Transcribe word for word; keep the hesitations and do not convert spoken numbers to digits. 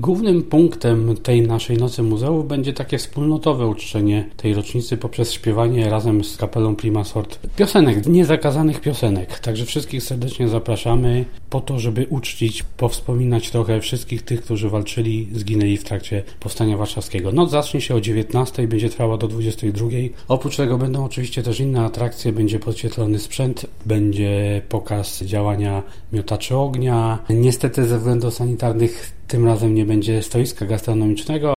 Głównym punktem tej naszej Nocy Muzeów będzie takie wspólnotowe uczczenie tej rocznicy poprzez śpiewanie razem z kapelą Prima Sort piosenek, niezakazanych piosenek. Także wszystkich serdecznie zapraszamy po to, żeby uczcić, powspominać trochę wszystkich tych, którzy walczyli, zginęli w trakcie Powstania Warszawskiego. Noc zacznie się o dziewiętnastej, będzie trwała do dwudziestej drugiej. Oprócz tego będą oczywiście też inne atrakcje, będzie podświetlony sprzęt, będzie pokaz działania miotaczy ognia. Niestety ze względów sanitarnych tym razem nie będzie stoiska gastronomicznego,